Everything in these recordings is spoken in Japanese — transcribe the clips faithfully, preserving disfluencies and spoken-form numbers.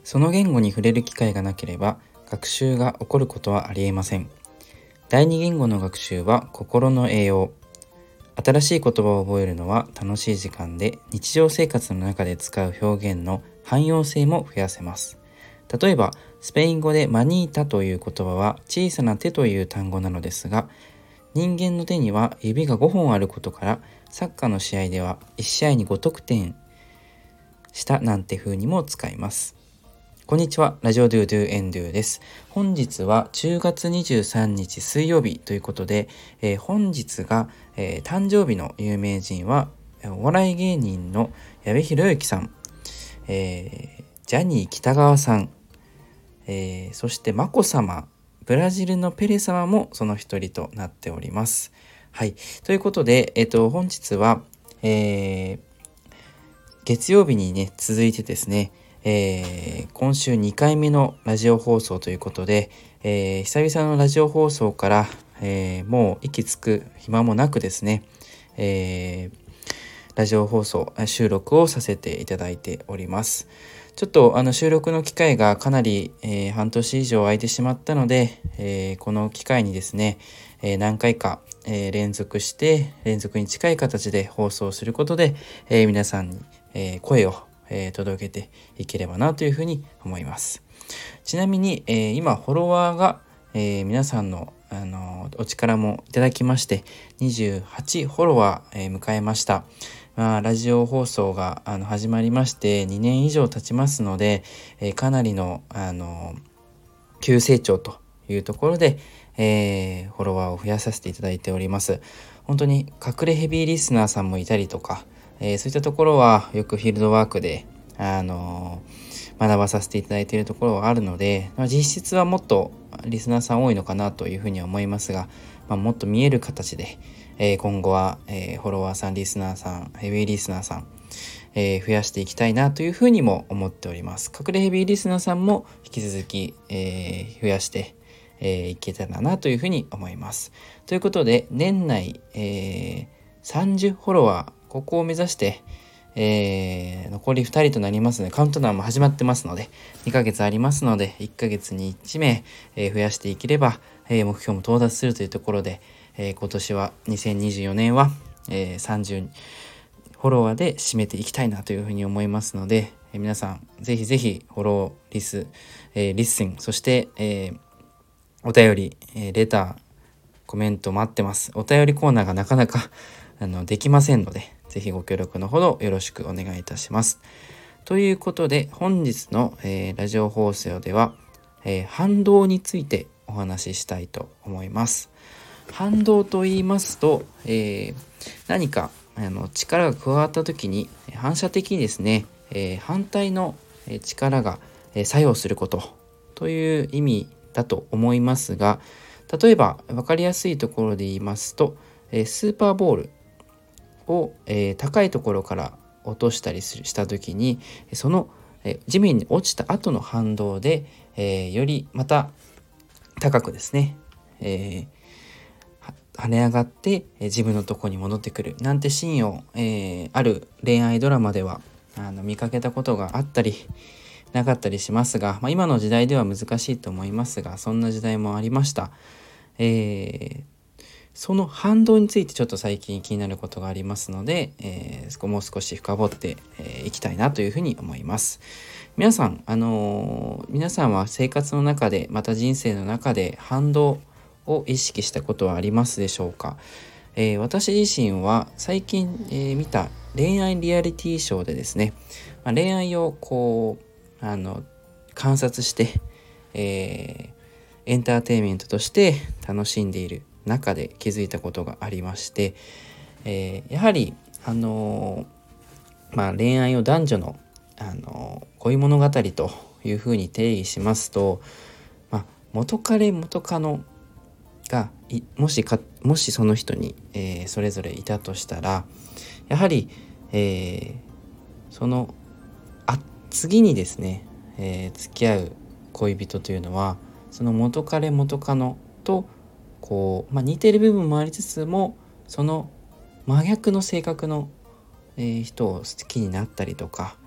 その言語に触れる機会がなければ学習が起こることはありえません。第二言語の学習は心の栄養。新しい言葉を覚えるのは楽しい時間で、日常生活の中で使う表現の汎用性も増やせます。例えばスペイン語でマニータという言葉は小さな手という単語なのですが、人間の手には指がごほんあることから、サッカーの試合ではいち試合にご得点したなんて風にも使います。こんにちは、ラジオドゥドゥエンドゥです。本日はじゅうがつにじゅうさんにち水曜日ということで、えー、本日が、えー、誕生日の有名人はお笑い芸人の矢部浩之さん、えー、ジャニー喜多川さん、えー、そして眞子さま、ブラジルのペレ様もその一人となっております。はい、ということで、えー、と本日は、えー、月曜日にね続いてですね、えー、今週にかいめのラジオ放送ということで、えー、久々のラジオ放送から、えー、もう息つく暇もなくですね、えー、ラジオ放送収録をさせていただいております。ちょっとあの収録の機会がかなり、えー、半年以上空いてしまったので、えー、この機会にですね、えー、何回か、えー、連続して連続に近い形で放送することで、えー、皆さんに、えー、声をえー、届けていければなというふうに思います。ちなみに、えー、今フォロワーが、えー、皆さんの、あのー、お力もいただきましてにじゅうはちフォロワー、えー、迎えました。まあ、ラジオ放送があの始まりましてにねん以上経ちますので、えー、かなりの、あのー、急成長というところで、えー、フォロワーを増やさせていただいております。本当に隠れヘビーリスナーさんもいたりとか、えー、そういったところはよくフィールドワークで、あのー、学ばさせていただいているところはあるので、まあ、実質はもっとリスナーさん多いのかなというふうには思いますが、まあ、もっと見える形で、えー、今後は、えー、フォロワーさん、リスナーさん、ヘビーリスナーさん、えー、増やしていきたいなというふうにも思っております。隠れヘビーリスナーさんも引き続き、えー、増やしてえー、いけたらなというふうに思います。ということで年内、えー、さんじゅうフォロワー、ここを目指して、えー、残りふたりとなりますので、カウントダウンも始まってますのでにかげつありますので、いっかげつにいちめい、えー、増やしていければ、えー、目標も到達するというところで、えー、今年はにせんにじゅうよねんは、えー、さんじゅうフォロワーで締めていきたいなというふうに思いますので、えー、皆さんぜひぜひフォロー、リス、えー、リッスン、そして、えーお便り、えー、レター、コメント待ってます。お便りコーナーがなかなかあのできませんので、ぜひご協力のほどよろしくお願いいたします。ということで本日の、えー、ラジオ放送では、えー、反動についてお話ししたいと思います。反動と言いますと、えー、何かあの力が加わった時に反射的にですね、えー、反対の力が作用することという意味だと思いますが、例えば分かりやすいところで言いますと、えー、スーパーボールを、えー、高いところから落としたりするした時に、その、えー、地面に落ちた後の反動で、えー、よりまた高くですね、えー、跳ね上がって、えー、自分のところに戻ってくるなんてシーンを、えー、ある恋愛ドラマではあの見かけたことがあったりなかったりしますが、まあ、今の時代では難しいと思いますが、そんな時代もありました。えー、その反動についてちょっと最近気になることがありますので、えー、そこもう少し深掘ってい、えー、きたいなというふうに思います。皆さん、あのー、皆さんは生活の中でまた人生の中で反動を意識したことはありますでしょうか。えー、私自身は最近、えー、見た恋愛リアリティショーでですね、まあ、恋愛をこうあの観察して、えー、エンターテインメントとして楽しんでいる中で気づいたことがありまして、えー、やはりあのー、まあ恋愛を男女の、あのー、恋物語というふうに定義しますと、まあ、元彼元カノがもしかもしその人に、えー、それぞれいたとしたら、やはり、えー、そのあ次にですね、えー、付き合う恋人というのはその元彼元カノとこう、まあ、似てる部分もありつつも、その真逆の性格の、えー、人を好きになったりとか、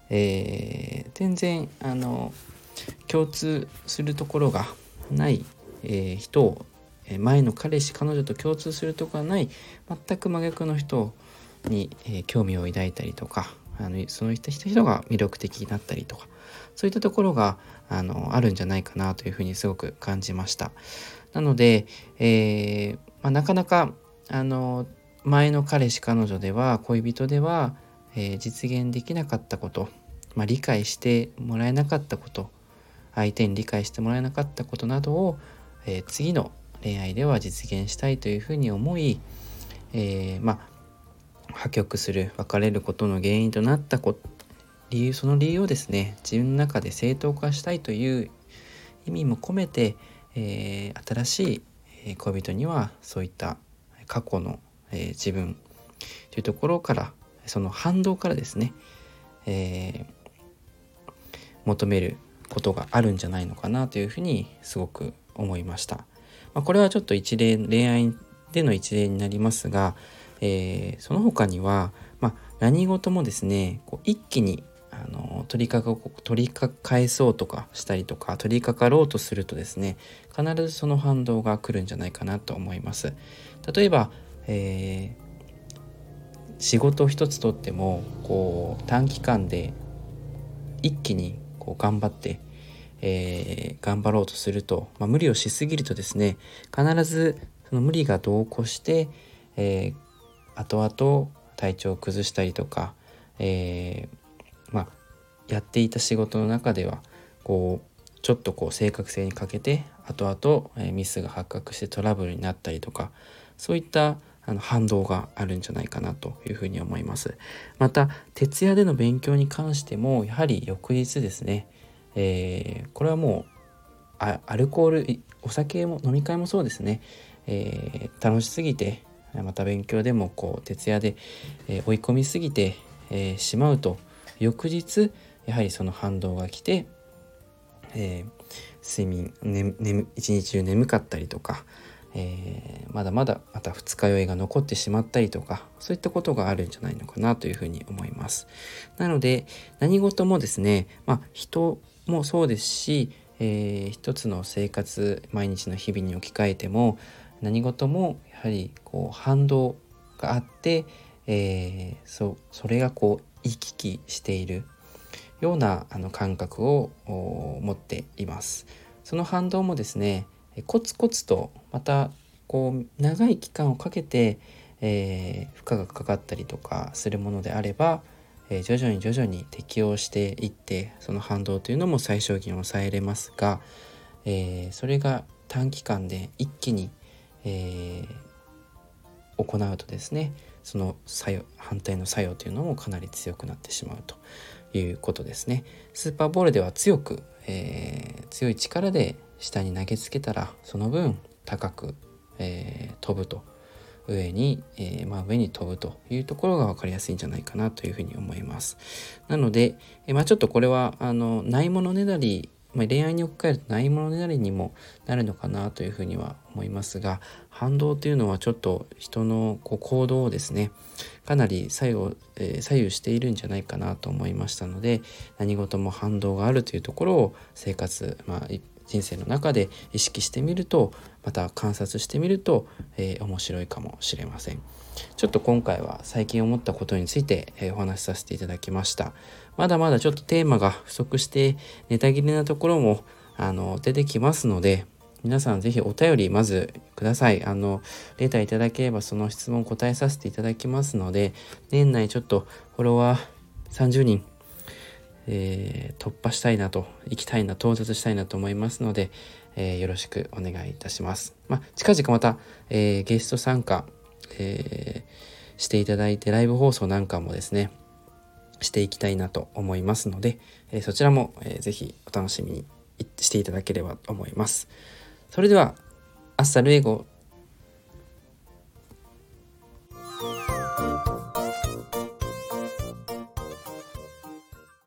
えー、全然あの共通するところがない、えー、人を前の彼氏彼女と共通するところがない全く真逆の人に、えー、興味を抱いたりとか、あのその人人が魅力的になったりとか、そういったところがあのあるんじゃないかなというふうにすごく感じました。なので、えーまあ、なかなかあの前の彼氏彼女では恋人では、えー、実現できなかったこと、まあ、理解してもらえなかったこと、相手に理解してもらえなかったことなどを、えー、次の恋愛では実現したいというふうに思い、えー、まあ破局する、別れることの原因となったこ理由その理由をですね、自分の中で正当化したいという意味も込めて、えー、新しい恋人にはそういった過去の、えー、自分というところから、その反動からですね、えー、求めることがあるんじゃないのかなというふうにすごく思いました。まあ、これはちょっと一例、恋愛での一例になりますが、えー、その他には、まあ、何事もですね、こう一気にあの取りかか取りか返そうとかしたりとか取りかかろうとするとですね、必ずその反動が来るんじゃないかなと思います。例えば、えー仕事一つとってもこう短期間で一気にこう頑張って、えー、頑張ろうとすると、まあ、無理をしすぎるとですね、必ずその無理が度を越して、えー、後々体調を崩したりとか、えー、まあやっていた仕事の中ではこうちょっとこう正確性に欠けて後々、えー、ミスが発覚してトラブルになったりとか、そういったあの反動があるんじゃないかなというふうに思います。また徹夜での勉強に関してもやはり翌日ですね、えー、これはもうアルコールお酒も飲み会もそうですね、えー、楽しすぎてまた勉強でもこう徹夜で、えー、追い込みすぎて、えー、しまうと翌日やはりその反動が来て、えー、睡眠、ねね、一日中眠かったりとか、えー、まだまだまた二日酔いが残ってしまったりとか、そういったことがあるんじゃないのかなというふうに思います。なので何事もですね、まあ人もそうですし、えー、一つの生活毎日の日々に置き換えても何事もやはりこう反動があって、えー、そ, それがこう行き来しているようなあの感覚を持っています。その反動もですね、コツコツとまたこう長い期間をかけて、えー、負荷がかかったりとかするものであれば、えー、徐々に徐々に適応していってその反動というのも最小限抑えれますが、えー、それが短期間で一気に、えー、行うとですね、その作用反対の作用というのもかなり強くなってしまうということですね。スーパーボールでは強く、えー、強い力で下に投げつけたらその分高く、えー、飛ぶと上に、えーまあ、上に飛ぶというところが分かりやすいんじゃないかなというふうに思います。なので、えーまあ、ちょっとこれはあのないものねだり、まあ、恋愛に置き換えるとないものねだりにもなるのかなというふうには思いますが、反動というのはちょっと人のこう行動をですねかなり左右、えー、左右しているんじゃないかなと思いましたので、何事も反動があるというところを生活、まあ、人生の中で意識してみると、また観察してみると、えー、面白いかもしれません。ちょっと今回は最近思ったことについて、えー、お話しさせていただきました。まだまだちょっとテーマが不足してネタ切れなところもあの出てきますので、皆さんぜひお便りまずください。あのレターいただければその質問答えさせていただきますので、年内ちょっとフォロワーさんじゅうにん、えー、突破したいなと行きたいな到達したいなと思いますので、えー、よろしくお願いいたします。まあ、近々また、えー、ゲスト参加、えー、していただいてライブ放送なんかもですねしていきたいなと思いますので、えー、そちらも、えー、ぜひお楽しみにしていただければと思います。それではアッサルエゴ